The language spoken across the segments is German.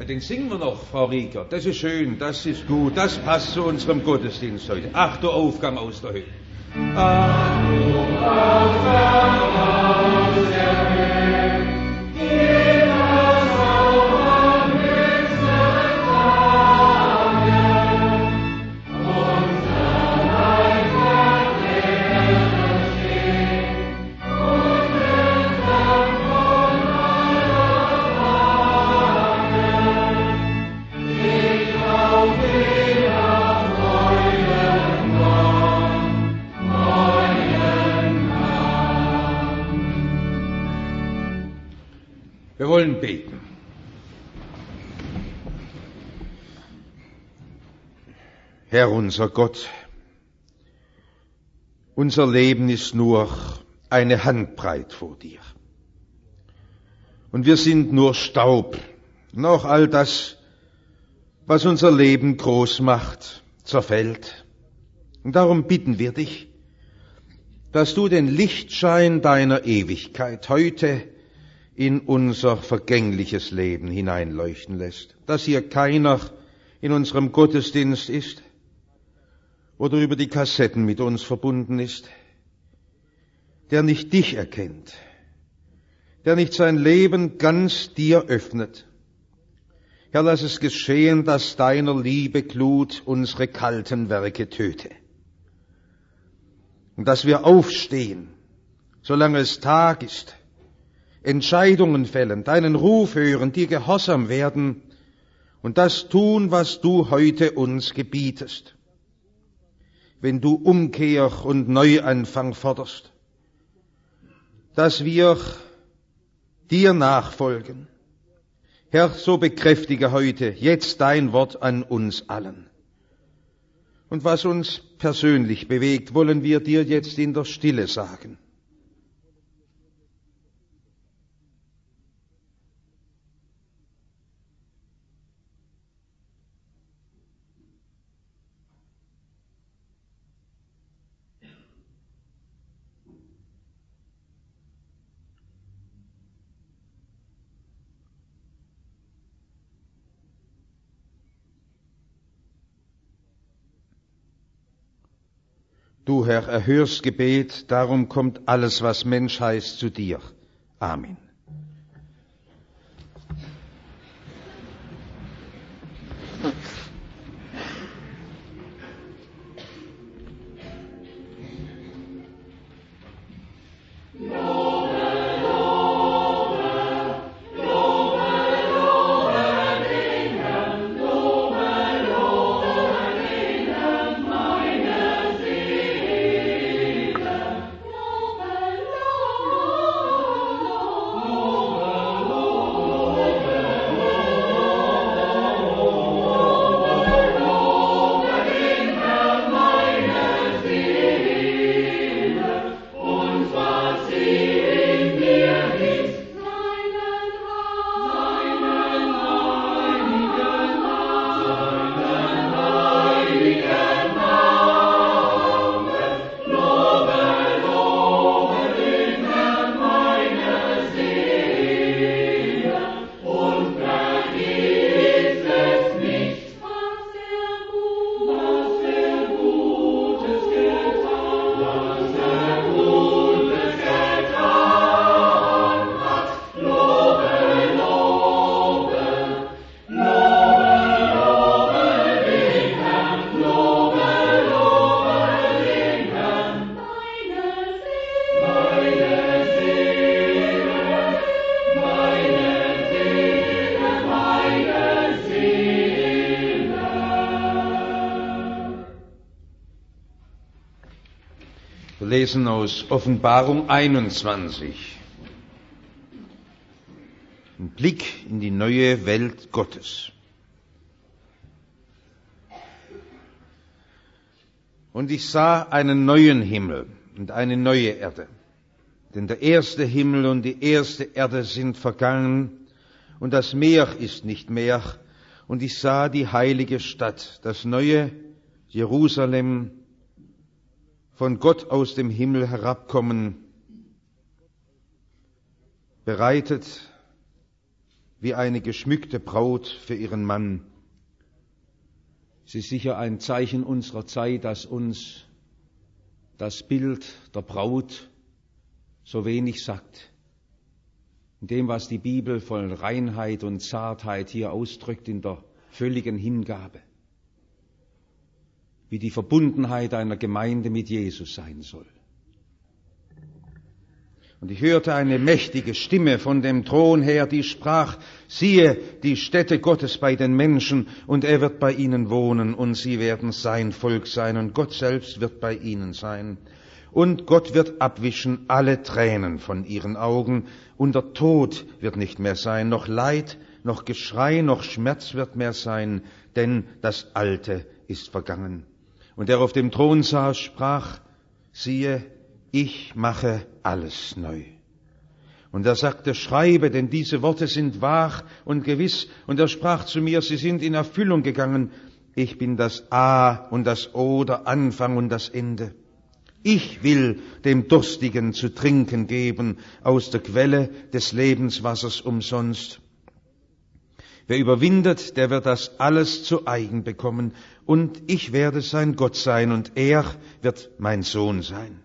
Den singen wir noch, Frau Rieger. Das ist schön, das ist gut, das passt zu unserem Gottesdienst heute. Ach, du Aufgang aus der Höhe. Ach, du Aufgang aus der Höhe. Wir wollen beten. Herr unser Gott, unser Leben ist nur eine Handbreit vor dir. Und wir sind nur Staub. Und auch all das, was unser Leben groß macht, zerfällt. Und darum bitten wir dich, dass du den Lichtschein deiner Ewigkeit heute in unser vergängliches Leben hineinleuchten lässt, dass hier keiner in unserem Gottesdienst ist oder über die Kassetten mit uns verbunden ist, der nicht dich erkennt, der nicht sein Leben ganz dir öffnet. Herr, lass es geschehen, dass deiner Liebe Glut unsere kalten Werke töte und dass wir aufstehen, solange es Tag ist, Entscheidungen fällen, deinen Ruf hören, dir gehorsam werden und das tun, was du heute uns gebietest. Wenn du Umkehr und Neuanfang forderst, dass wir dir nachfolgen. Herr, so bekräftige heute jetzt dein Wort an uns allen. Und was uns persönlich bewegt, wollen wir dir jetzt in der Stille sagen. Du, Herr, erhörst Gebet, darum kommt alles, was Mensch heißt, zu dir. Amen. Wir lesen aus Offenbarung 21. Ein Blick in die neue Welt Gottes. Und ich sah einen neuen Himmel und eine neue Erde. Denn der erste Himmel und die erste Erde sind vergangen und das Meer ist nicht mehr. Und ich sah die heilige Stadt, das neue Jerusalem, von Gott aus dem Himmel herabkommen, bereitet wie eine geschmückte Braut für ihren Mann. Es ist sicher ein Zeichen unserer Zeit, dass uns das Bild der Braut so wenig sagt. In dem, was die Bibel von Reinheit und Zartheit hier ausdrückt, in der völligen Hingabe. Wie die Verbundenheit einer Gemeinde mit Jesus sein soll. Und ich hörte eine mächtige Stimme von dem Thron her, die sprach: Siehe, die Stätte Gottes bei den Menschen, und er wird bei ihnen wohnen, und sie werden sein Volk sein, und Gott selbst wird bei ihnen sein. Und Gott wird abwischen alle Tränen von ihren Augen, und der Tod wird nicht mehr sein, noch Leid, noch Geschrei, noch Schmerz wird mehr sein, denn das Alte ist vergangen. Und der auf dem Thron saß, sprach: Siehe, ich mache alles neu. Und er sagte: Schreibe, denn diese Worte sind wahr und gewiss. Und er sprach zu mir: Sie sind in Erfüllung gegangen. Ich bin das A und das O, der Anfang und das Ende. Ich will dem Durstigen zu trinken geben aus der Quelle des Lebenswassers umsonst. Wer überwindet, der wird das alles zu eigen bekommen. Und ich werde sein Gott sein, und er wird mein Sohn sein.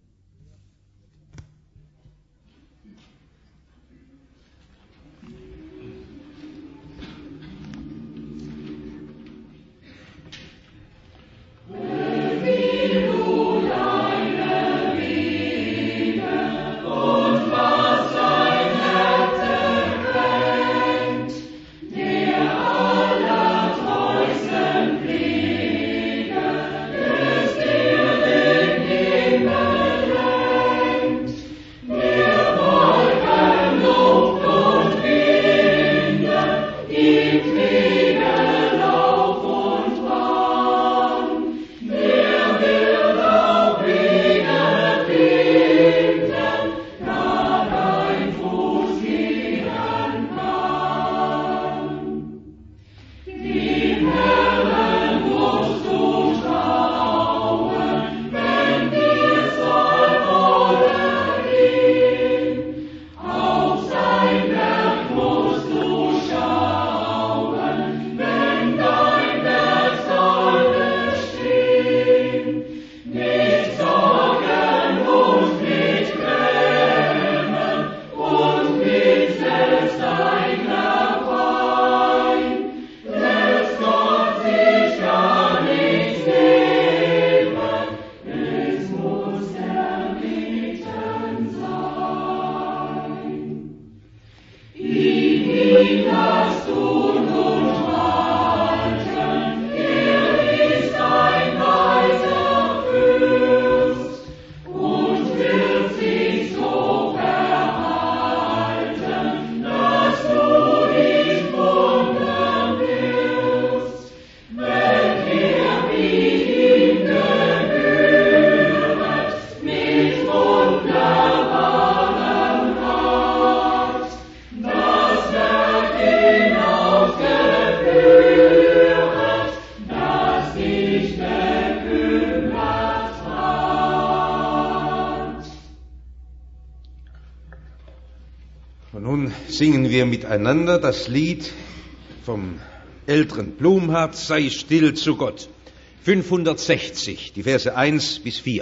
Singen wir miteinander das Lied vom älteren Blumhardt, Sei still zu Gott. 560, die Verse 1 bis 4.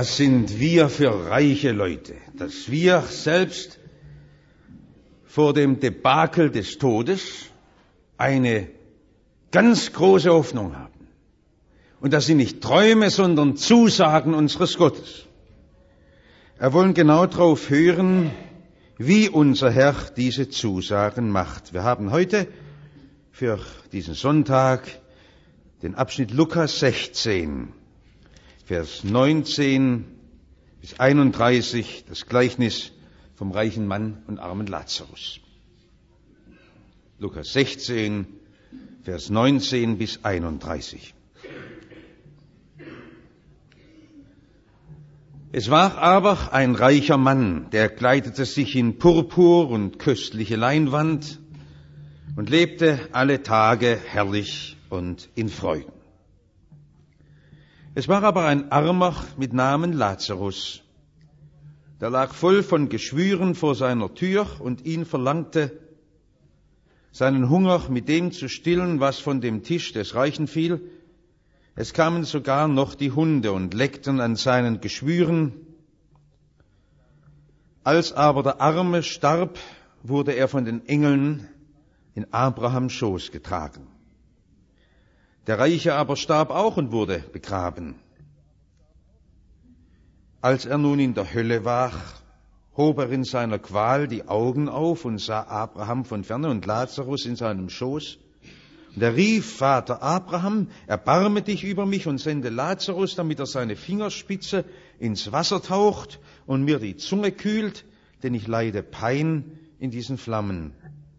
Was sind wir für reiche Leute, dass wir selbst vor dem Debakel des Todes eine ganz große Hoffnung haben. Und das sind nicht Träume, sondern Zusagen unseres Gottes. Wir wollen genau darauf hören, wie unser Herr diese Zusagen macht. Wir haben heute für diesen Sonntag den Abschnitt Lukas 16, Vers 19 bis 31, das Gleichnis vom reichen Mann und armen Lazarus. Lukas 16, Vers 19 bis 31. Es war aber ein reicher Mann, der kleidete sich in Purpur und köstliche Leinwand und lebte alle Tage herrlich und in Freuden. Es war aber ein Armer mit Namen Lazarus, der lag voll von Geschwüren vor seiner Tür und ihn verlangte, seinen Hunger mit dem zu stillen, was von dem Tisch des Reichen fiel. Es kamen sogar noch die Hunde und leckten an seinen Geschwüren. Als aber der Arme starb, wurde er von den Engeln in Abrahams Schoß getragen. Der Reiche aber starb auch und wurde begraben. Als er nun in der Hölle war, hob er in seiner Qual die Augen auf und sah Abraham von ferne und Lazarus in seinem Schoß. Und er rief: Vater Abraham, erbarme dich über mich und sende Lazarus, damit er seine Fingerspitze ins Wasser taucht und mir die Zunge kühlt, denn ich leide Pein in diesen Flammen.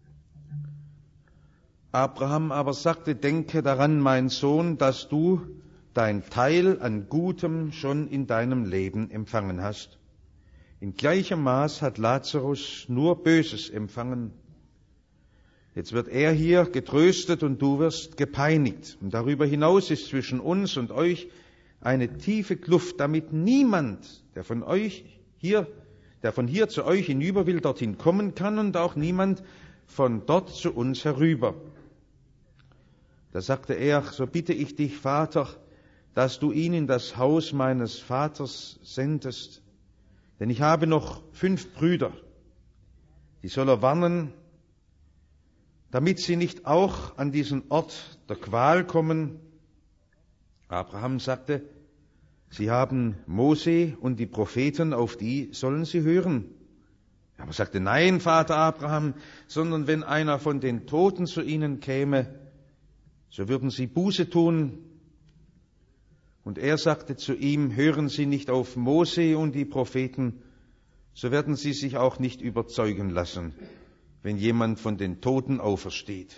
Abraham aber sagte: Denke daran, mein Sohn, dass du dein Teil an Gutem schon in deinem Leben empfangen hast. In gleichem Maß hat Lazarus nur Böses empfangen. Jetzt wird er hier getröstet und du wirst gepeinigt. Und darüber hinaus ist zwischen uns und euch eine tiefe Kluft, damit niemand, der von hier zu euch hinüber will, dorthin kommen kann und auch niemand von dort zu uns herüber. Da sagte er: So bitte ich dich, Vater, dass du ihn in das Haus meines Vaters sendest, denn ich habe noch 5 Brüder, die soll er warnen, damit sie nicht auch an diesen Ort der Qual kommen. Abraham sagte: Sie haben Mose und die Propheten, auf die sollen sie hören. Er aber sagte: Nein, Vater Abraham, sondern wenn einer von den Toten zu ihnen käme, so würden sie Buße tun. Und er sagte zu ihm: Hören Sie nicht auf Mose und die Propheten, so werden Sie sich auch nicht überzeugen lassen, wenn jemand von den Toten aufersteht.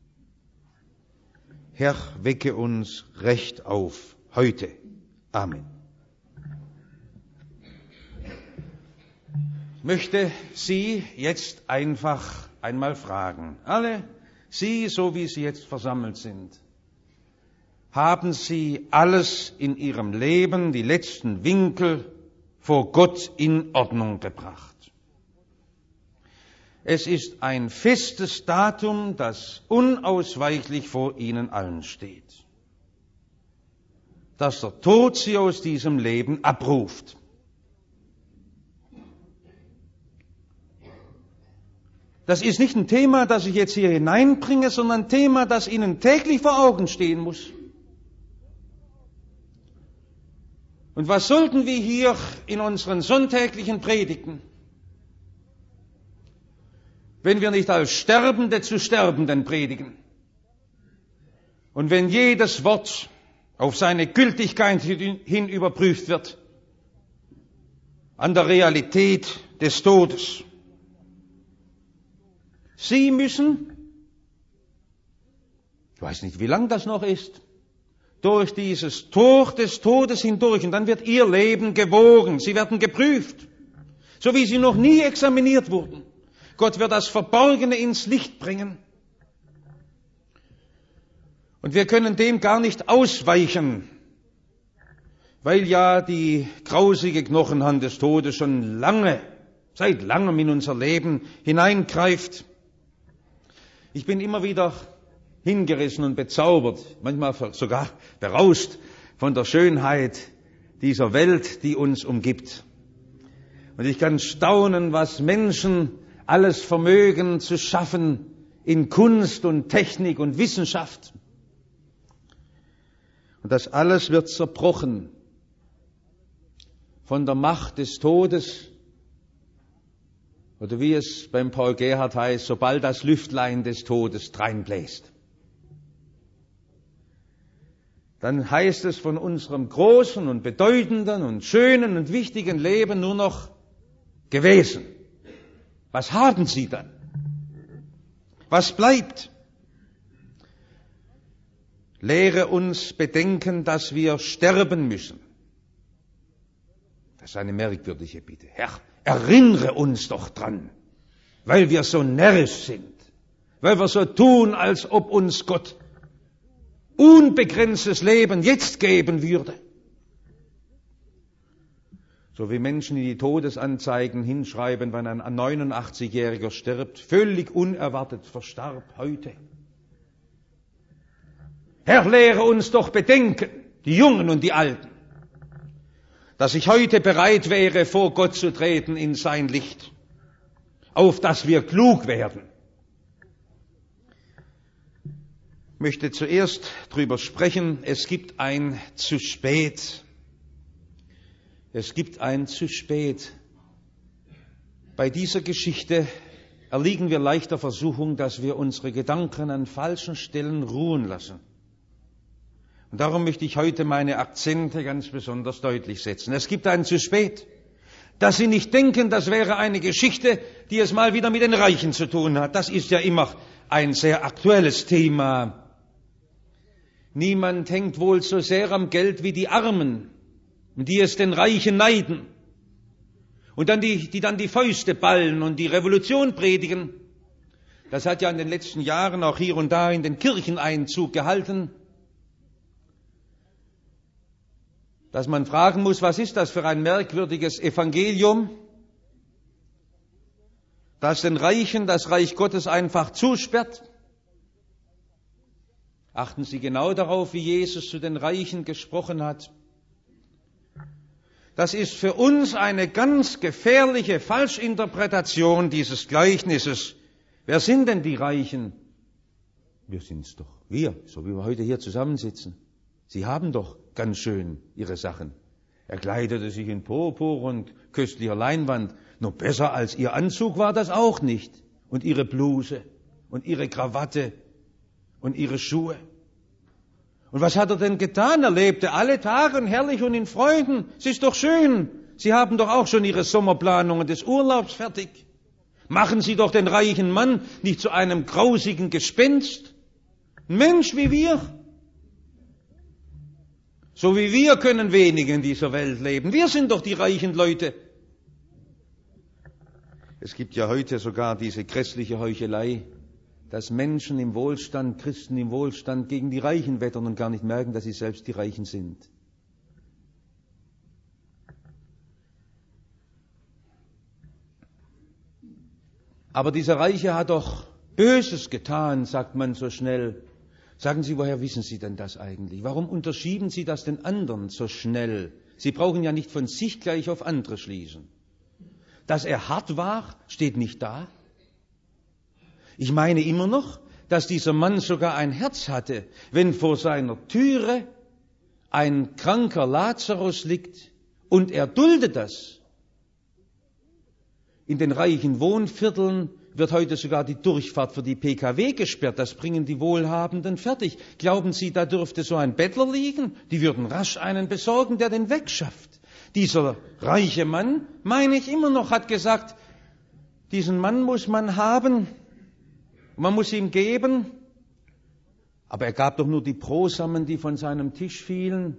Herr, wecke uns recht auf heute. Amen. Ich möchte Sie jetzt einfach einmal fragen, alle Sie, so wie Sie jetzt versammelt sind, haben Sie alles in Ihrem Leben, die letzten Winkel, vor Gott in Ordnung gebracht? Es ist ein festes Datum, das unausweichlich vor Ihnen allen steht, dass der Tod Sie aus diesem Leben abruft. Das ist nicht ein Thema, das ich jetzt hier hineinbringe, sondern ein Thema, das Ihnen täglich vor Augen stehen muss. Und was sollten wir hier in unseren sonntäglichen Predigten, wenn wir nicht als Sterbende zu Sterbenden predigen und wenn jedes Wort auf seine Gültigkeit hin überprüft wird an der Realität des Todes. Sie müssen, ich weiß nicht, wie lang das noch ist, durch dieses Tor des Todes hindurch, und dann wird Ihr Leben gewogen. Sie werden geprüft, so wie Sie noch nie examiniert wurden. Gott wird das Verborgene ins Licht bringen. Und wir können dem gar nicht ausweichen, weil ja die grausige Knochenhand des Todes schon seit langem in unser Leben hineingreift. Ich bin immer wieder hingerissen und bezaubert, manchmal sogar berauscht von der Schönheit dieser Welt, die uns umgibt. Und ich kann staunen, was Menschen alles vermögen zu schaffen in Kunst und Technik und Wissenschaft. Und das alles wird zerbrochen von der Macht des Todes, oder wie es beim Paul Gerhardt heißt, sobald das Lüftlein des Todes dreinbläst. Dann heißt es von unserem großen und bedeutenden und schönen und wichtigen Leben nur noch gewesen. Was haben Sie dann? Was bleibt? Lehre uns bedenken, dass wir sterben müssen. Das ist eine merkwürdige Bitte. Herr, erinnere uns doch dran, weil wir so närrisch sind, weil wir so tun, als ob uns Gott unbegrenztes Leben jetzt geben würde. So wie Menschen in die Todesanzeigen hinschreiben, wenn ein 89-Jähriger stirbt, völlig unerwartet verstarb heute. Herr, lehre uns doch bedenken, die Jungen und die Alten, dass ich heute bereit wäre, vor Gott zu treten in sein Licht, auf dass wir klug werden. Ich möchte zuerst darüber sprechen, es gibt ein zu spät. Es gibt ein zu spät. Bei dieser Geschichte erliegen wir leicht der Versuchung, dass wir unsere Gedanken an falschen Stellen ruhen lassen. Und darum möchte ich heute meine Akzente ganz besonders deutlich setzen. Es gibt ein zu spät. Dass Sie nicht denken, das wäre eine Geschichte, die es mal wieder mit den Reichen zu tun hat. Das ist ja immer ein sehr aktuelles Thema. Niemand hängt wohl so sehr am Geld wie die Armen, die es den Reichen neiden. Und dann die dann die Fäuste ballen und die Revolution predigen. Das hat ja in den letzten Jahren auch hier und da in den Kirchen Einzug gehalten. Dass man fragen muss, was ist das für ein merkwürdiges Evangelium, das den Reichen das Reich Gottes einfach zusperrt? Achten Sie genau darauf, wie Jesus zu den Reichen gesprochen hat. Das ist für uns eine ganz gefährliche Falschinterpretation dieses Gleichnisses. Wer sind denn die Reichen? Wir sind's doch. Wir, so wie wir heute hier zusammensitzen. Sie haben doch ganz schön Ihre Sachen. Er kleidete sich in Purpur und köstlicher Leinwand. Nur besser als Ihr Anzug war das auch nicht. Und Ihre Bluse und Ihre Krawatte und Ihre Schuhe. Und was hat er denn getan? Er lebte alle Tage herrlich und in Freuden. Es ist doch schön. Sie haben doch auch schon Ihre Sommerplanungen des Urlaubs fertig. Machen Sie doch den reichen Mann nicht zu einem grausigen Gespenst. Ein Mensch wie wir. So wie wir können wenige in dieser Welt leben. Wir sind doch die reichen Leute. Es gibt ja heute sogar diese grässliche Heuchelei, dass Menschen im Wohlstand, Christen im Wohlstand gegen die Reichen wettern und gar nicht merken, dass sie selbst die Reichen sind. Aber dieser Reiche hat doch Böses getan, sagt man so schnell. Sagen Sie, woher wissen Sie denn das eigentlich? Warum unterschieben Sie das den anderen so schnell? Sie brauchen ja nicht von sich gleich auf andere schließen. Dass er hart war, steht nicht da. Ich meine immer noch, dass dieser Mann sogar ein Herz hatte, wenn vor seiner Türe ein kranker Lazarus liegt und er duldet das. In den reichen Wohnvierteln wird heute sogar die Durchfahrt für die PKW gesperrt. Das bringen die Wohlhabenden fertig. Glauben Sie, da dürfte so ein Bettler liegen? Die würden rasch einen besorgen, der den wegschafft. Dieser reiche Mann, meine ich immer noch, hat gesagt, diesen Mann muss man haben, man muss ihm geben. Aber er gab doch nur die Brosamen, die von seinem Tisch fielen.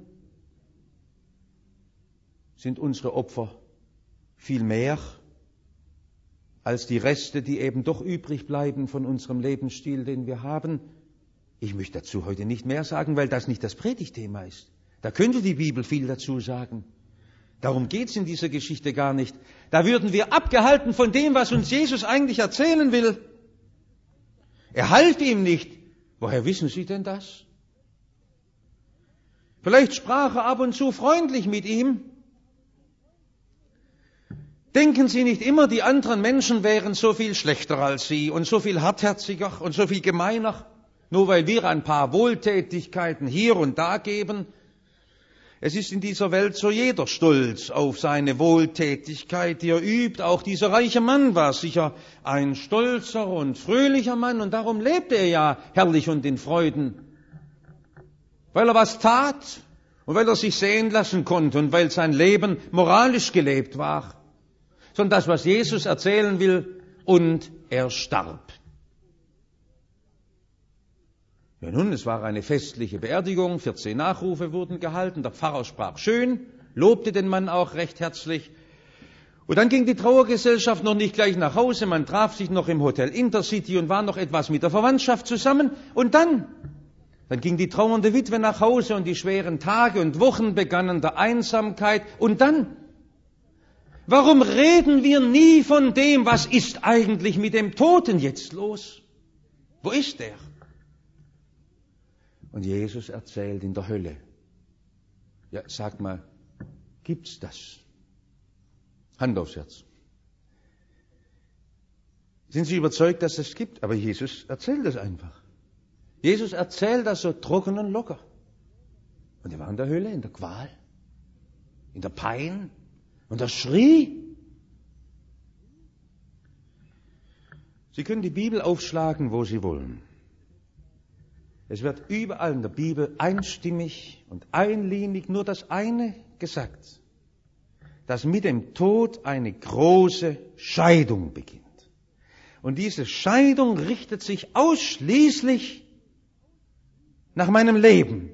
Sind unsere Opfer viel mehr als die Reste, die eben doch übrig bleiben von unserem Lebensstil, den wir haben? Ich möchte dazu heute nicht mehr sagen, weil das nicht das Predigtthema ist. Da könnte die Bibel viel dazu sagen. Darum geht's in dieser Geschichte gar nicht. Da würden wir abgehalten von dem, was uns Jesus eigentlich erzählen will. Er half ihm nicht. Woher wissen Sie denn das? Vielleicht sprach er ab und zu freundlich mit ihm. Denken Sie nicht immer, die anderen Menschen wären so viel schlechter als Sie und so viel hartherziger und so viel gemeiner, nur weil wir ein paar Wohltätigkeiten hier und da geben. Es ist in dieser Welt so jeder stolz auf seine Wohltätigkeit, die er übt. Auch dieser reiche Mann war sicher ein stolzer und fröhlicher Mann und darum lebte er ja herrlich und in Freuden. Weil er was tat und weil er sich sehen lassen konnte und weil sein Leben moralisch gelebt war. Sondern das, was Jesus erzählen will, und er starb. Ja nun, es war eine festliche Beerdigung, 14 Nachrufe wurden gehalten, der Pfarrer sprach schön, lobte den Mann auch recht herzlich. Und dann ging die Trauergesellschaft noch nicht gleich nach Hause, man traf sich noch im Hotel Intercity und war noch etwas mit der Verwandtschaft zusammen. Und dann ging die trauernde Witwe nach Hause und die schweren Tage und Wochen begannen der Einsamkeit. Und dann, warum reden wir nie von dem, was ist eigentlich mit dem Toten jetzt los? Wo ist er? Und Jesus erzählt in der Hölle. Ja, sag mal, gibt's das? Hand aufs Herz. Sind Sie überzeugt, dass es gibt? Aber Jesus erzählt es einfach. Jesus erzählt das so trocken und locker. Und er war in der Hölle, in der Qual, in der Pein. Und er schrie. Sie können die Bibel aufschlagen, wo Sie wollen. Es wird überall in der Bibel einstimmig und einlinig nur das eine gesagt, dass mit dem Tod eine große Scheidung beginnt. Und diese Scheidung richtet sich ausschließlich nach meinem Leben.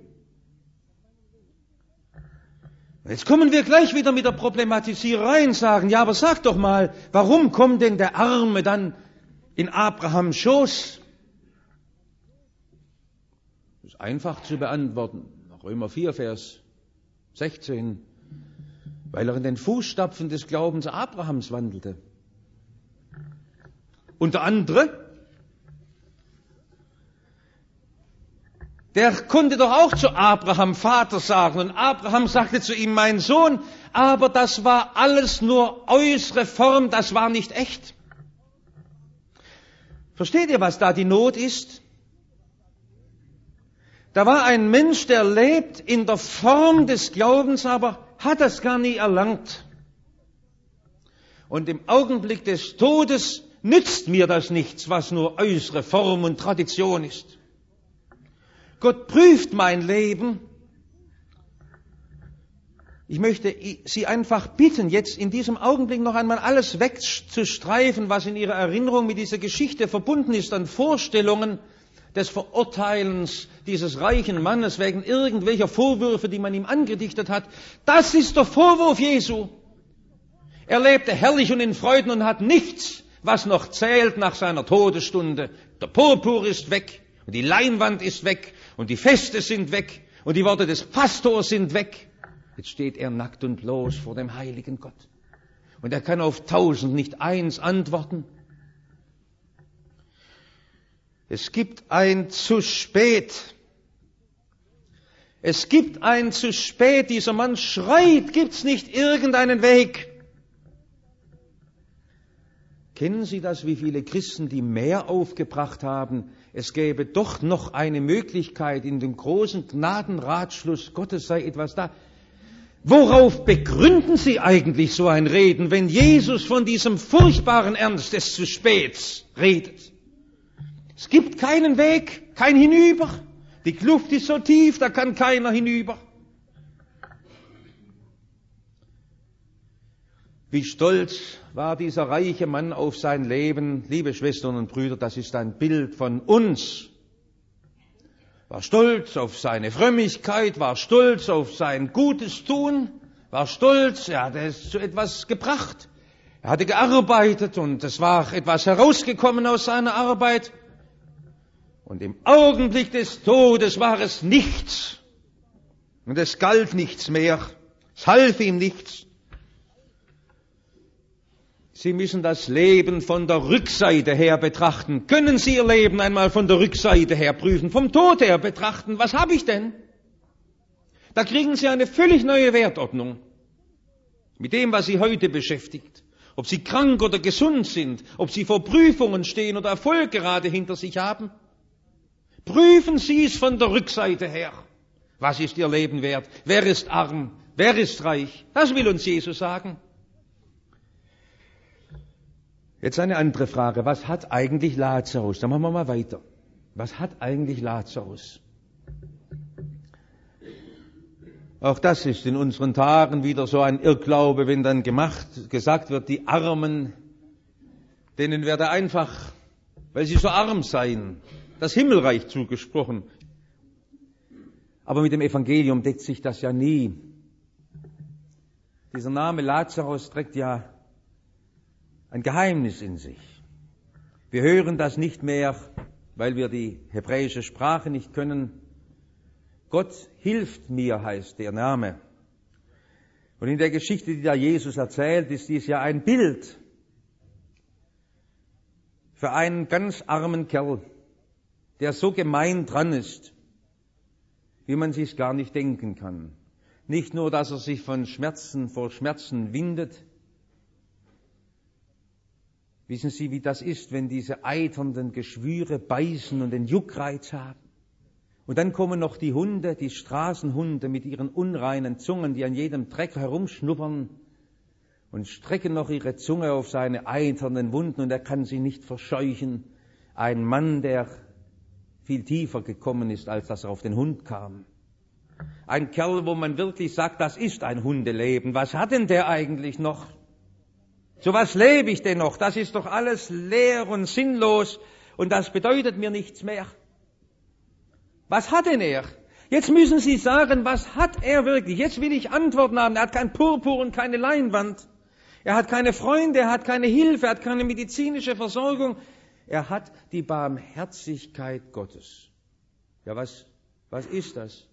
Jetzt kommen wir gleich wieder mit der Problematisierei und sagen, ja, aber sag doch mal, warum kommt denn der Arme dann in Abrahams Schoß? Das ist einfach zu beantworten. Römer 4, Vers 16. Weil er in den Fußstapfen des Glaubens Abrahams wandelte. Und der andere, der konnte doch auch zu Abraham Vater sagen. Und Abraham sagte zu ihm, mein Sohn, aber das war alles nur äußere Form, das war nicht echt. Versteht ihr, was da die Not ist? Da war ein Mensch, der lebt in der Form des Glaubens, aber hat das gar nie erlangt. Und im Augenblick des Todes nützt mir das nichts, was nur äußere Form und Tradition ist. Gott prüft mein Leben. Ich möchte Sie einfach bitten, jetzt in diesem Augenblick noch einmal alles wegzustreifen, was in Ihrer Erinnerung mit dieser Geschichte verbunden ist, an Vorstellungen des Verurteilens dieses reichen Mannes wegen irgendwelcher Vorwürfe, die man ihm angedichtet hat. Das ist der Vorwurf Jesu. Er lebte herrlich und in Freuden und hat nichts, was noch zählt nach seiner Todesstunde. Der Purpur ist weg und die Leinwand ist weg und die Feste sind weg und die Worte des Pastors sind weg. Jetzt steht er nackt und bloß vor dem heiligen Gott. Und er kann auf 1000 nicht eins antworten. Es gibt ein zu spät. Es gibt ein zu spät. Dieser Mann schreit, gibt's nicht irgendeinen Weg? Kennen Sie das, wie viele Christen, die mehr aufgebracht haben? Es gäbe doch noch eine Möglichkeit, in dem großen Gnadenratschluss Gottes sei etwas da. Worauf begründen Sie eigentlich so ein Reden, wenn Jesus von diesem furchtbaren Ernst des zu Späts redet? Es gibt keinen Weg, kein Hinüber. Die Kluft ist so tief, da kann keiner hinüber. Wie stolz war dieser reiche Mann auf sein Leben. Liebe Schwestern und Brüder, das ist ein Bild von uns. War stolz auf seine Frömmigkeit, war stolz auf sein gutes Tun, war stolz, er hatte es zu etwas gebracht. Er hatte gearbeitet und es war etwas herausgekommen aus seiner Arbeit. Und im Augenblick des Todes war es nichts. Und es galt nichts mehr. Es half ihm nichts. Sie müssen das Leben von der Rückseite her betrachten. Können Sie Ihr Leben einmal von der Rückseite her prüfen, vom Tod her betrachten? Was habe ich denn? Da kriegen sie eine völlig neue Wertordnung mit dem, was sie heute beschäftigt. Ob sie krank oder gesund sind, ob sie vor Prüfungen stehen oder Erfolg gerade hinter sich haben. Prüfen Sie es von der Rückseite her. Was ist Ihr Leben wert? Wer ist arm? Wer ist reich? Das will uns Jesus sagen. Jetzt eine andere Frage. Was hat eigentlich Lazarus? Da machen wir mal weiter. Was hat eigentlich Lazarus? Auch das ist in unseren Tagen wieder so ein Irrglaube, wenn dann gesagt wird, die Armen, denen werde einfach, weil sie so arm seien, das Himmelreich zugesprochen. Aber mit dem Evangelium deckt sich das ja nie. Dieser Name Lazarus trägt ja ein Geheimnis in sich. Wir hören das nicht mehr, weil wir die hebräische Sprache nicht können. Gott hilft mir, heißt der Name. Und in der Geschichte, die da Jesus erzählt, ist dies ja ein Bild für einen ganz armen Kerl, der so gemein dran ist, wie man sich's gar nicht denken kann. Nicht nur, dass er sich vor Schmerzen windet. Wissen Sie, wie das ist, wenn diese eiternden Geschwüre beißen und den Juckreiz haben? Und dann kommen noch die Hunde, die Straßenhunde mit ihren unreinen Zungen, die an jedem Dreck herumschnuppern und strecken noch ihre Zunge auf seine eiternen Wunden und er kann sie nicht verscheuchen. Ein Mann, der viel tiefer gekommen ist, als dass er auf den Hund kam. Ein Kerl, wo man wirklich sagt, das ist ein Hundeleben. Was hat denn der eigentlich noch? Zu was lebe ich denn noch? Das ist doch alles leer und sinnlos und das bedeutet mir nichts mehr. Was hat denn er? Jetzt müssen Sie sagen, was hat er wirklich? Jetzt will ich Antworten haben. Er hat kein Purpur und keine Leinwand. Er hat keine Freunde, er hat keine Hilfe, er hat keine medizinische Versorgung. Er hat die Barmherzigkeit Gottes. Ja, was ist das?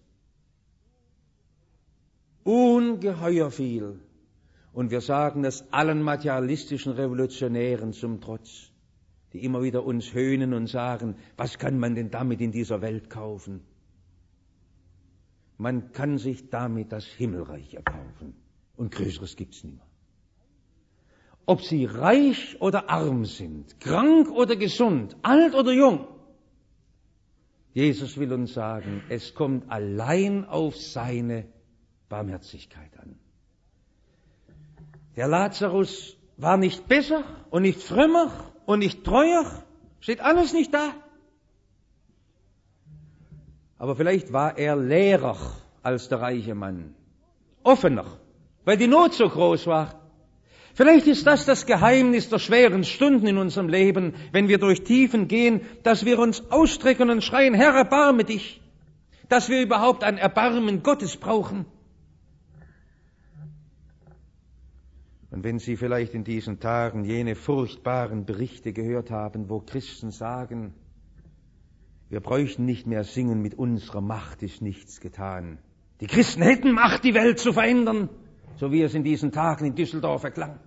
Ungeheuer viel. Und wir sagen es allen materialistischen Revolutionären zum Trotz, die immer wieder uns höhnen und sagen, was kann man denn damit in dieser Welt kaufen? Man kann sich damit das Himmelreich erkaufen. Und Größeres gibt's nicht mehr. Ob sie reich oder arm sind, krank oder gesund, alt oder jung. Jesus will uns sagen, es kommt allein auf seine Barmherzigkeit an. Der Lazarus war nicht besser und nicht frömmer und nicht treuer, steht alles nicht da. Aber vielleicht war er leerer als der reiche Mann, offener, weil die Not so groß war. Vielleicht ist das Geheimnis der schweren Stunden in unserem Leben, wenn wir durch Tiefen gehen, dass wir uns ausstrecken und schreien, Herr, erbarme dich, dass wir überhaupt ein Erbarmen Gottes brauchen. Und wenn Sie vielleicht in diesen Tagen jene furchtbaren Berichte gehört haben, wo Christen sagen, wir bräuchten nicht mehr singen, mit unserer Macht ist nichts getan. Die Christen hätten Macht, die Welt zu verändern, so wie es in diesen Tagen in Düsseldorf erklang.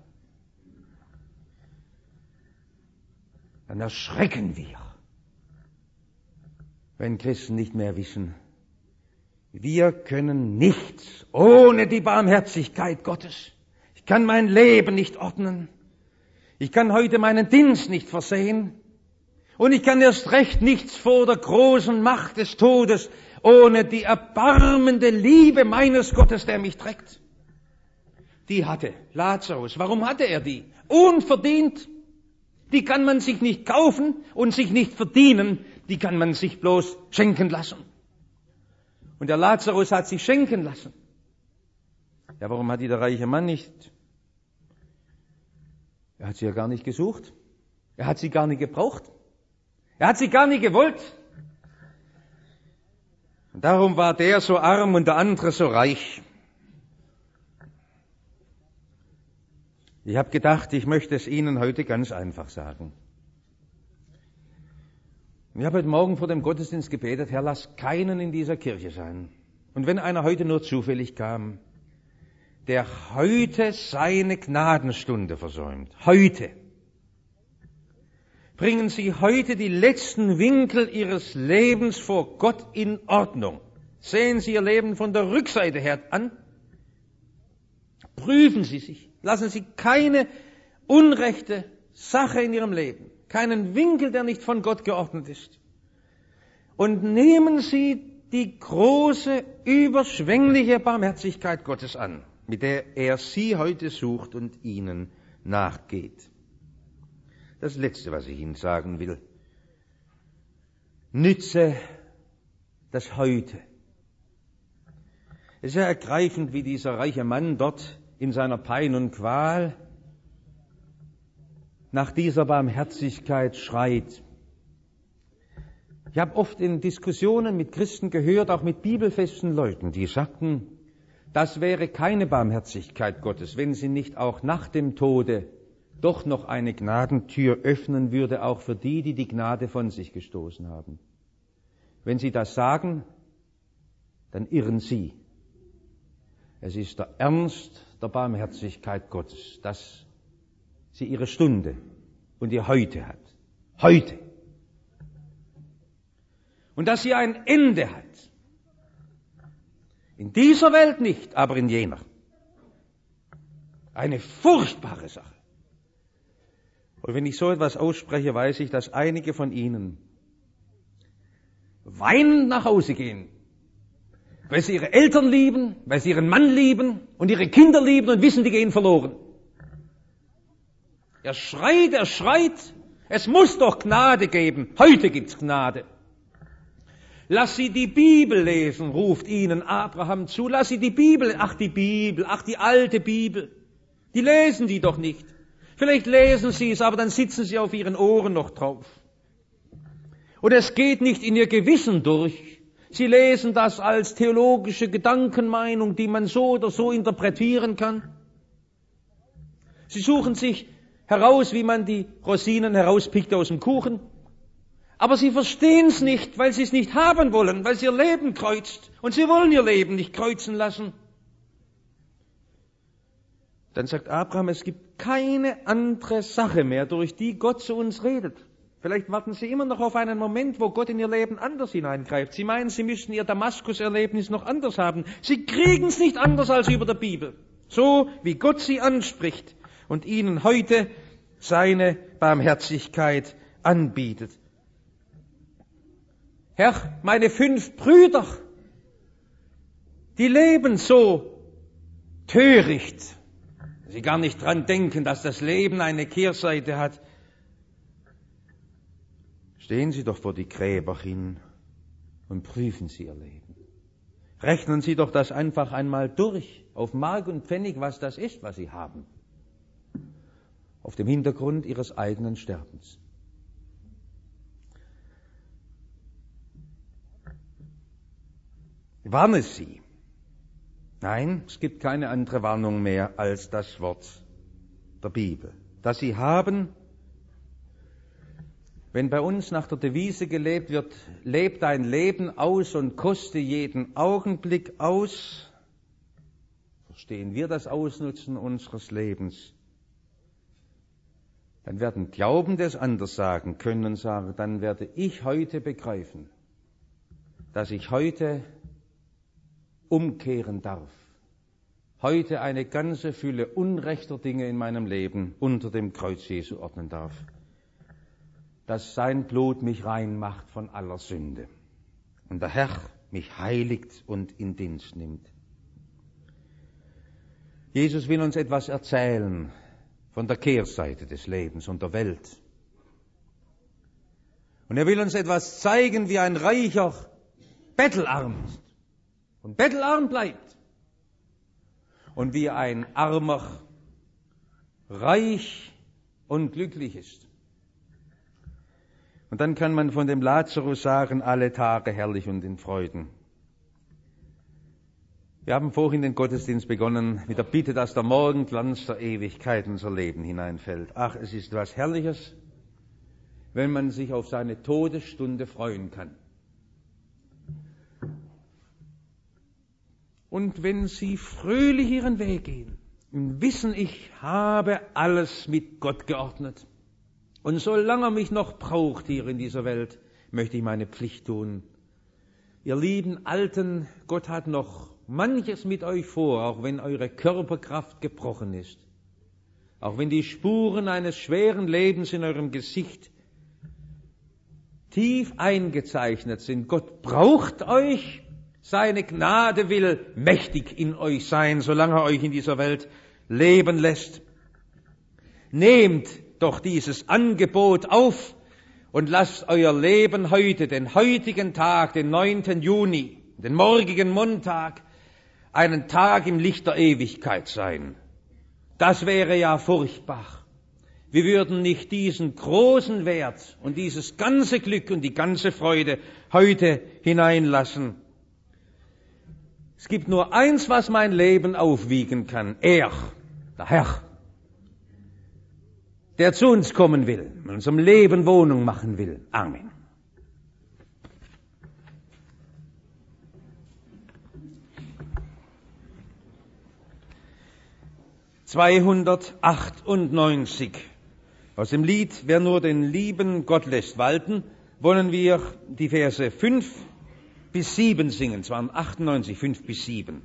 Dann erschrecken wir, wenn Christen nicht mehr wissen, wir können nichts ohne die Barmherzigkeit Gottes. Ich kann mein Leben nicht ordnen. Ich kann heute meinen Dienst nicht versehen. Und ich kann erst recht nichts vor der großen Macht des Todes ohne die erbarmende Liebe meines Gottes, der mich trägt. Die hatte Lazarus. Warum hatte er die? Unverdient. Die kann man sich nicht kaufen und sich nicht verdienen. Die kann man sich bloß schenken lassen. Und der Lazarus hat sich schenken lassen. Ja, warum hat die der reiche Mann nicht? Er hat sie ja gar nicht gesucht. Er hat sie gar nicht gebraucht. Er hat sie gar nicht gewollt. Und darum war der so arm und der andere so reich. Ich habe gedacht, ich möchte es Ihnen heute ganz einfach sagen. Ich habe heute Morgen vor dem Gottesdienst gebetet, Herr, lass keinen in dieser Kirche sein. Und wenn einer heute nur zufällig kam, der heute seine Gnadenstunde versäumt. Heute. Bringen Sie heute die letzten Winkel Ihres Lebens vor Gott in Ordnung. Sehen Sie Ihr Leben von der Rückseite her an. Prüfen Sie sich. Lassen Sie keine unrechte Sache in Ihrem Leben, keinen Winkel, der nicht von Gott geordnet ist. Und nehmen Sie die große, überschwängliche Barmherzigkeit Gottes an, mit der er Sie heute sucht und Ihnen nachgeht. Das Letzte, was ich Ihnen sagen will. Nütze das Heute. Es ist ja ergreifend, wie dieser reiche Mann dort in seiner Pein und Qual nach dieser Barmherzigkeit schreit. Ich habe oft in Diskussionen mit Christen gehört, auch mit bibelfesten Leuten, die sagten, das wäre keine Barmherzigkeit Gottes, wenn sie nicht auch nach dem Tode doch noch eine Gnadentür öffnen würde, auch für die, die die Gnade von sich gestoßen haben. Wenn sie das sagen, dann irren sie. Es ist der Ernst der Barmherzigkeit Gottes, dass sie ihre Stunde und ihr Heute hat. Heute. Und dass sie ein Ende hat. In dieser Welt nicht, aber in jener. Eine furchtbare Sache. Und wenn ich so etwas ausspreche, weiß ich, dass einige von Ihnen weinend nach Hause gehen, weil sie ihre Eltern lieben, weil sie ihren Mann lieben und ihre Kinder lieben und wissen, die gehen verloren. Er schreit, es muss doch Gnade geben. Heute gibt's Gnade. Lass sie die Bibel lesen, ruft ihnen Abraham zu. Lass sie die Bibel, die alte Bibel. Die lesen die doch nicht. Vielleicht lesen sie es, aber dann sitzen sie auf ihren Ohren noch drauf. Und es geht nicht in ihr Gewissen durch. Sie lesen das als theologische Gedankenmeinung, die man so oder so interpretieren kann. Sie suchen sich heraus, wie man die Rosinen herauspickt aus dem Kuchen. Aber sie verstehen es nicht, weil sie es nicht haben wollen, weil sie ihr Leben kreuzt. Und sie wollen ihr Leben nicht kreuzen lassen. Dann sagt Abraham, es gibt keine andere Sache mehr, durch die Gott zu uns redet. Vielleicht warten Sie immer noch auf einen Moment, wo Gott in Ihr Leben anders hineingreift. Sie meinen, Sie müssten Ihr Damaskus-Erlebnis noch anders haben. Sie kriegen es nicht anders als über der Bibel. So wie Gott Sie anspricht und Ihnen heute seine Barmherzigkeit anbietet. Herr, meine 5 Brüder, die leben so töricht, dass sie gar nicht dran denken, dass das Leben eine Kehrseite hat. Stehen Sie doch vor die Gräber hin und prüfen Sie Ihr Leben. Rechnen Sie doch das einfach einmal durch, auf Mark und Pfennig, was das ist, was Sie haben. Auf dem Hintergrund Ihres eigenen Sterbens. Warne Sie. Nein, es gibt keine andere Warnung mehr als das Wort der Bibel. Das Sie haben, wenn bei uns nach der Devise gelebt wird, leb dein Leben aus und koste jeden Augenblick aus, verstehen wir das Ausnutzen unseres Lebens, dann werden Glaubende es anders sagen können, sagen, dann werde ich heute begreifen, dass ich heute umkehren darf. Heute eine ganze Fülle unrechter Dinge in meinem Leben unter dem Kreuz Jesu ordnen darf. Dass sein Blut mich rein macht von aller Sünde. Und der Herr mich heiligt und in Dienst nimmt. Jesus will uns etwas erzählen von der Kehrseite des Lebens und der Welt. Und er will uns etwas zeigen, wie ein Reicher bettelarm ist. Und bettelarm bleibt. Und wie ein Armer reich und glücklich ist. Und dann kann man von dem Lazarus sagen, alle Tage herrlich und in Freuden. Wir haben vorhin den Gottesdienst begonnen mit der Bitte, dass der Morgenglanz der Ewigkeit in unser Leben hineinfällt. Ach, es ist was Herrliches, wenn man sich auf seine Todesstunde freuen kann. Und wenn Sie fröhlich Ihren Weg gehen und wissen, ich habe alles mit Gott geordnet. Und solange er mich noch braucht hier in dieser Welt, möchte ich meine Pflicht tun. Ihr lieben Alten, Gott hat noch manches mit euch vor, auch wenn eure Körperkraft gebrochen ist. Auch wenn die Spuren eines schweren Lebens in eurem Gesicht tief eingezeichnet sind. Gott braucht euch, seine Gnade will mächtig in euch sein, solange er euch in dieser Welt leben lässt. Nehmt doch dieses Angebot auf und lasst euer Leben heute, den heutigen Tag, den 9. Juni, den morgigen Montag, einen Tag im Licht der Ewigkeit sein. Das wäre ja furchtbar. Wir würden nicht diesen großen Wert und dieses ganze Glück und die ganze Freude heute hineinlassen. Es gibt nur eins, was mein Leben aufwiegen kann. Er, der Herr, der zu uns kommen will, in unserem Leben Wohnung machen will. Amen. »298. Aus dem Lied »Wer nur den lieben Gott lässt walten«, wollen wir die Verse 5 bis 7 singen, zwar 98, 5 bis 7.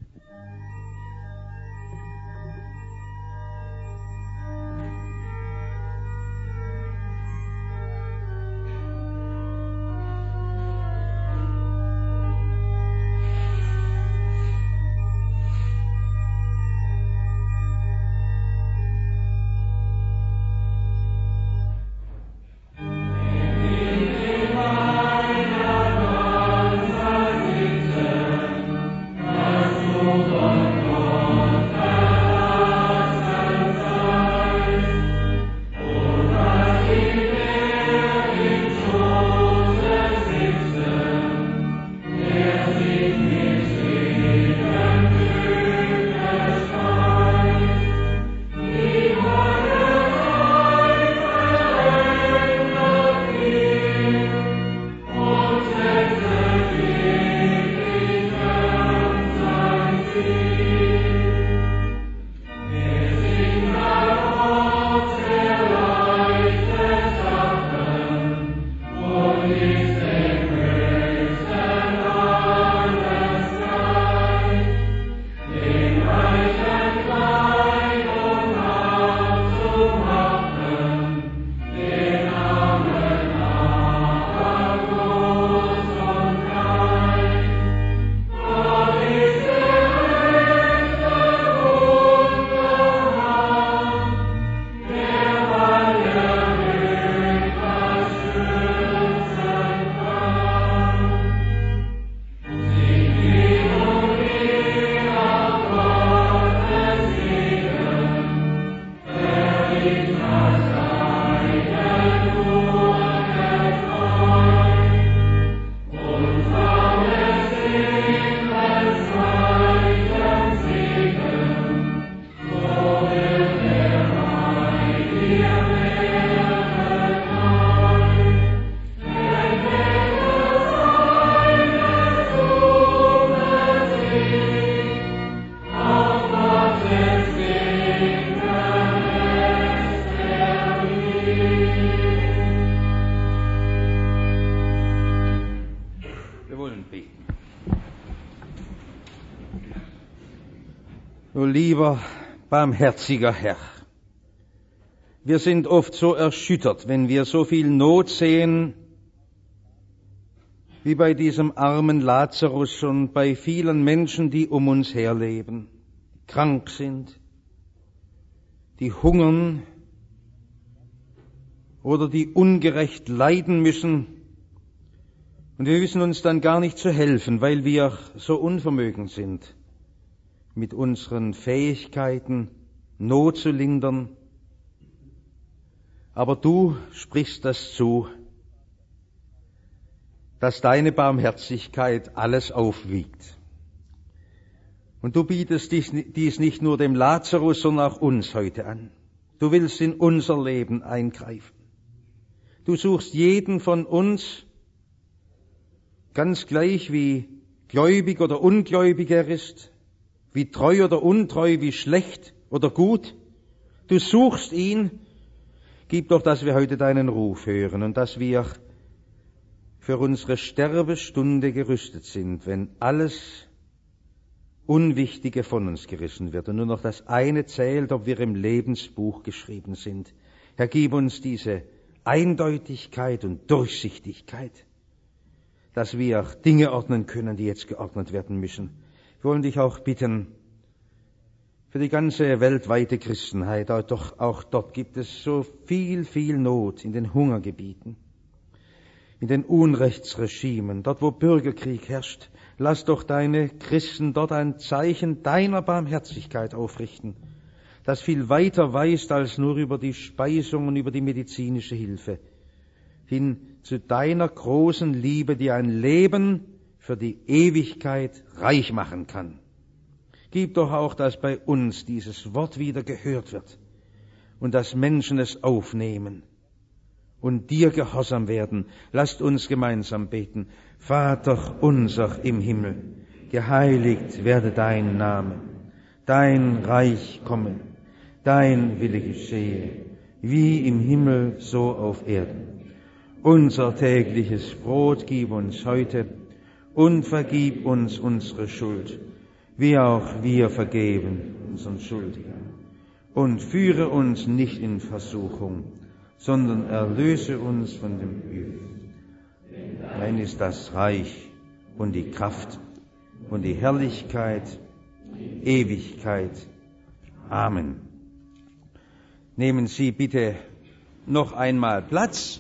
O lieber, barmherziger Herr, wir sind oft so erschüttert, wenn wir so viel Not sehen, wie bei diesem armen Lazarus und bei vielen Menschen, die um uns her leben, die krank sind, die hungern oder die ungerecht leiden müssen. Und wir wissen uns dann gar nicht zu helfen, weil wir so unvermögend sind, mit unseren Fähigkeiten Not zu lindern. Aber du sprichst das zu, dass deine Barmherzigkeit alles aufwiegt. Und du bietest dies nicht nur dem Lazarus, sondern auch uns heute an. Du willst in unser Leben eingreifen. Du suchst jeden von uns, ganz gleich wie gläubig oder ungläubig er ist, wie treu oder untreu, wie schlecht oder gut. Du suchst ihn. Gib doch, dass wir heute deinen Ruf hören und dass wir für unsere Sterbestunde gerüstet sind, wenn alles Unwichtige von uns gerissen wird und nur noch das eine zählt, ob wir im Lebensbuch geschrieben sind. Herr, gib uns diese Eindeutigkeit und Durchsichtigkeit, dass wir Dinge ordnen können, die jetzt geordnet werden müssen. Wir wollen dich auch bitten, für die ganze weltweite Christenheit, doch auch dort gibt es so viel Not in den Hungergebieten, in den Unrechtsregimen, dort wo Bürgerkrieg herrscht. Lass doch deine Christen dort ein Zeichen deiner Barmherzigkeit aufrichten, das viel weiter weist als nur über die Speisung und über die medizinische Hilfe, hin zu deiner großen Liebe, die ein Leben für die Ewigkeit reich machen kann. Gib doch auch, dass bei uns dieses Wort wieder gehört wird und dass Menschen es aufnehmen und dir gehorsam werden. Lasst uns gemeinsam beten. Vater unser im Himmel, geheiligt werde dein Name, dein Reich komme, dein Wille geschehe, wie im Himmel so auf Erden. Unser tägliches Brot gib uns heute und vergib uns unsere Schuld, wie auch wir vergeben unseren Schuldigen. Und führe uns nicht in Versuchung, sondern erlöse uns von dem Übel. Dein ist das Reich und die Kraft und die Herrlichkeit, Ewigkeit. Amen. Nehmen Sie bitte noch einmal Platz.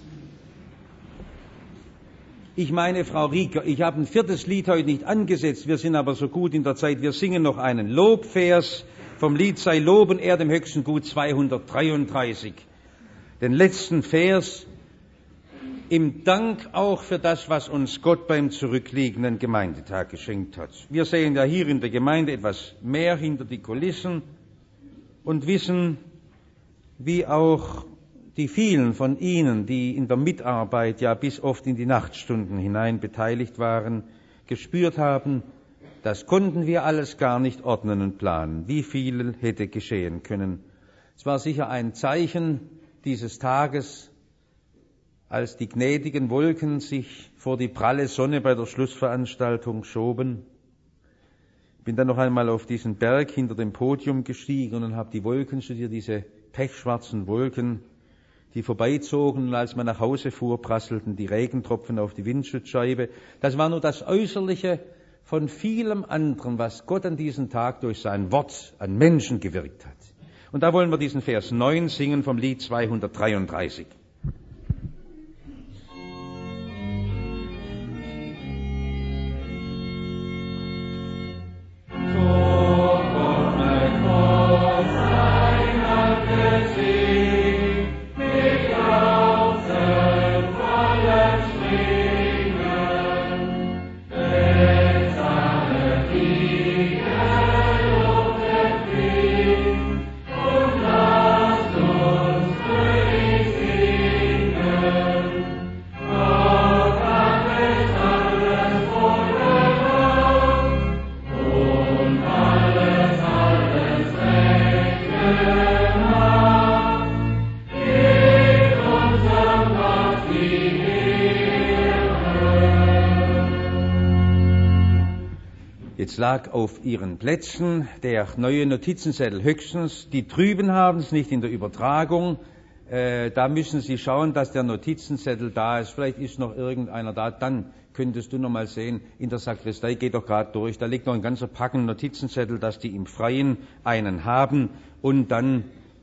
Ich meine, Frau Rieker, ich habe ein 4. Lied heute nicht angesetzt, wir sind aber so gut in der Zeit, wir singen noch einen Lobvers vom Lied Sei Loben er dem höchsten Gut 233. Den letzten Vers im Dank auch für das, was uns Gott beim zurückliegenden Gemeindetag geschenkt hat. Wir sehen ja hier in der Gemeinde etwas mehr hinter die Kulissen und wissen, wie auch die vielen von Ihnen, die in der Mitarbeit ja bis oft in die Nachtstunden hinein beteiligt waren, gespürt haben, das konnten wir alles gar nicht ordnen und planen. Wie viel hätte geschehen können? Es war sicher ein Zeichen dieses Tages, als die gnädigen Wolken sich vor die pralle Sonne bei der Schlussveranstaltung schoben. Ich bin dann noch einmal auf diesen Berg hinter dem Podium gestiegen und habe die Wolken studiert, diese pechschwarzen Wolken, die vorbeizogen und als man nach Hause fuhr, prasselten die Regentropfen auf die Windschutzscheibe. Das war nur das Äußerliche von vielem anderen, was Gott an diesem Tag durch sein Wort an Menschen gewirkt hat. Und da wollen wir diesen Vers 9 singen vom Lied 233. Jetzt lag auf Ihren Plätzen der neue Notizenzettel höchstens. Die drüben haben es nicht in der Übertragung. Da müssen Sie schauen, dass der Notizenzettel da ist. Vielleicht ist noch irgendeiner da. Dann könntest du noch mal sehen, in der Sakristei geht doch gerade durch. Da liegt noch ein ganzer Packen Notizenzettel, dass die im Freien einen haben. Und dann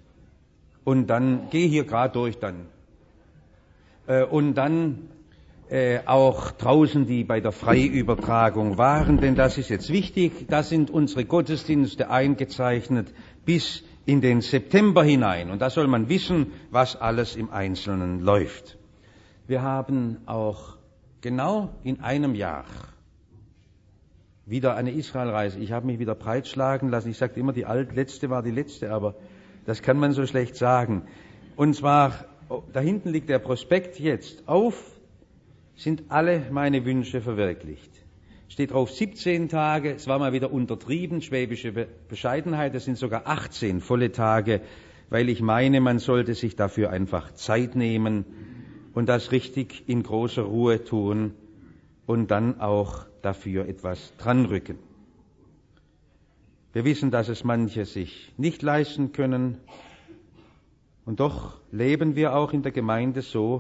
geh hier gerade durch dann. Und dann auch draußen, die bei der Freiübertragung waren, denn das ist jetzt wichtig, da sind unsere Gottesdienste eingezeichnet bis in den September hinein. Und da soll man wissen, was alles im Einzelnen läuft. Wir haben auch genau in einem Jahr wieder eine Israelreise. Ich habe mich wieder breitschlagen lassen. Ich sagte immer, die letzte war die letzte, aber das kann man so schlecht sagen. Und zwar, da hinten liegt der Prospekt jetzt auf, sind alle meine Wünsche verwirklicht. Steht drauf 17 Tage, es war mal wieder untertrieben, schwäbische Bescheidenheit, es sind sogar 18 volle Tage, weil ich meine, man sollte sich dafür einfach Zeit nehmen und das richtig in großer Ruhe tun und dann auch dafür etwas dranrücken. Wir wissen, dass es manche sich nicht leisten können, und doch leben wir auch in der Gemeinde so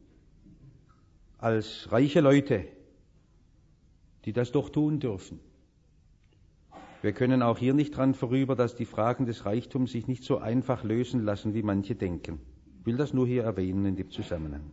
als reiche Leute, die das doch tun dürfen. Wir können auch hier nicht dran vorüber, dass die Fragen des Reichtums sich nicht so einfach lösen lassen, wie manche denken. Ich will das nur hier erwähnen in dem Zusammenhang.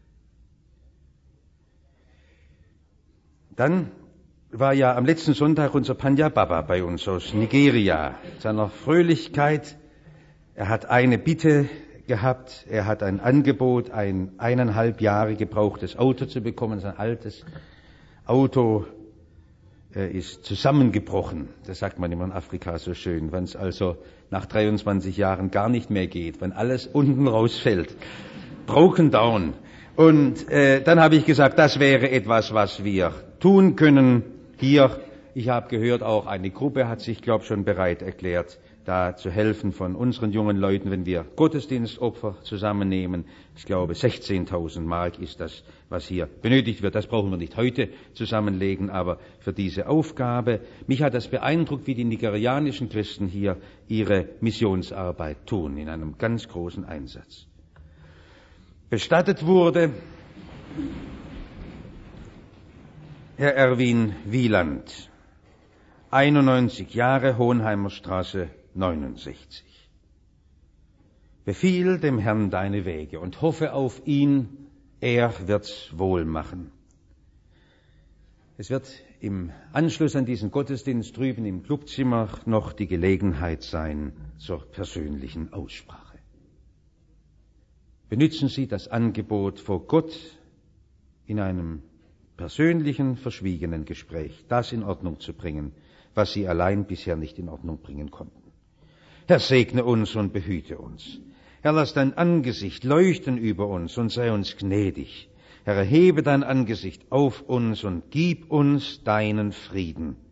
Dann war ja am letzten Sonntag unser Panya Baba bei uns aus Nigeria. Seiner Fröhlichkeit, er hat eine Bitte gehabt, er hat ein Angebot, ein 1,5 Jahre gebrauchtes Auto zu bekommen, sein altes Auto ist zusammengebrochen. Das sagt man immer in Afrika so schön, wenn es also nach 23 Jahren gar nicht mehr geht, wenn alles unten rausfällt. Broken down. Und dann habe ich gesagt, das wäre etwas, was wir tun können hier. Ich habe gehört, auch eine Gruppe hat sich, glaube ich, schon bereit erklärt, da zu helfen von unseren jungen Leuten, wenn wir Gottesdienstopfer zusammennehmen. Ich glaube, 16.000 Mark ist das, was hier benötigt wird. Das brauchen wir nicht heute zusammenlegen, aber für diese Aufgabe. Mich hat das beeindruckt, wie die nigerianischen Christen hier ihre Missionsarbeit tun, in einem ganz großen Einsatz. Bestattet wurde Herr Erwin Wieland, 91 Jahre, Hohenheimer Straße 69. Befiehl dem Herrn deine Wege und hoffe auf ihn, er wird's wohl machen. Es wird im Anschluss an diesen Gottesdienst drüben im Clubzimmer noch die Gelegenheit sein zur persönlichen Aussprache. Benützen Sie das Angebot vor Gott in einem persönlichen, verschwiegenen Gespräch, das in Ordnung zu bringen, was Sie allein bisher nicht in Ordnung bringen konnten. Herr, segne uns und behüte uns. Herr, lass dein Angesicht leuchten über uns und sei uns gnädig. Herr, erhebe dein Angesicht auf uns und gib uns deinen Frieden.